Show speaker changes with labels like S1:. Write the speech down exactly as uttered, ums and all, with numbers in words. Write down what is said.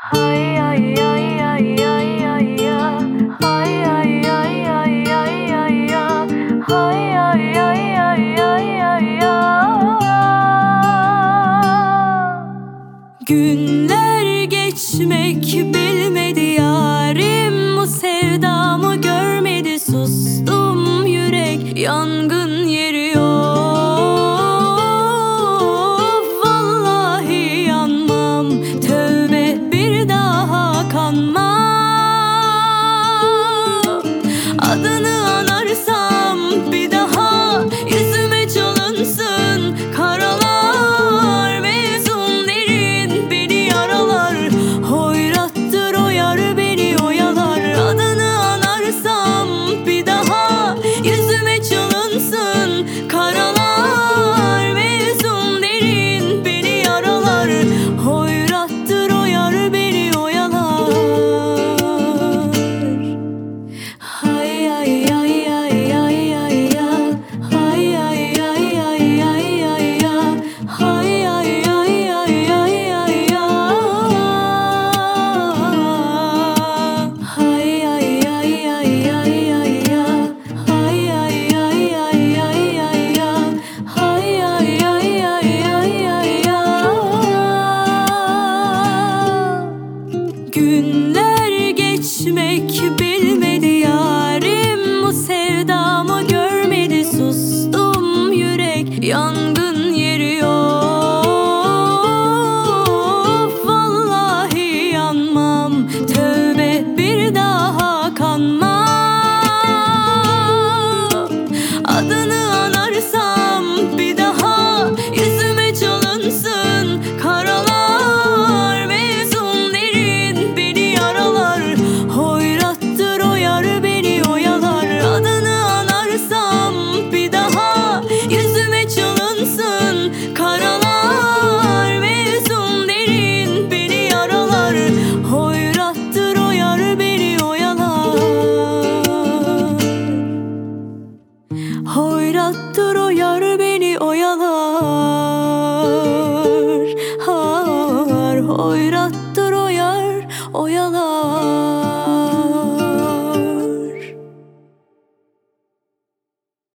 S1: Hay ay ay ay ay ay ya. Hay ay ay ay ay ay ya. Hay ay ay ay ay ay ya. Günler geçmek bilmedi yarim, bu sevdamı görmedi, sustum yürek yangın yeri of. Vallahi yanmam, tövbe bir daha kanmam. Adını anarsam bir daha yüzüme çalınsın karalar. Mezun derin beni yaralar, hoyrattır o yar beni oyalar. Adını anarsam bir daha yüzüme çalınsın karalar. Mezun derin beni yaralar, hoyrattır o yar beni oyalar. Hay ay ay ay ay ay ya. Hay ay ay ay ay ay ya. Hay ay ay ay ay ay ya. Hay ay ay ay ay ay ya. Hay ay ay ay ay ay ya. Hay ay ay ay ay ay ya. Günler geçmek bilmedi yarim, bu sevdamı görmedi, sustum yürek yangın yeri of. Vallahi yanmam, tövbe bir daha kanmam. Adını anarsam bir daha yüzüme çalınsın karalar. Mezun derin beni yaralar, hoyrattır o yar beni oyalar. Adını anarsam bir daha yüzüme çalınsın karalar. Mezun derin beni yaralar, hoyrattır o yar beni oyalar. Hoyrattır o yar beni oyalar. Har, hoyrattır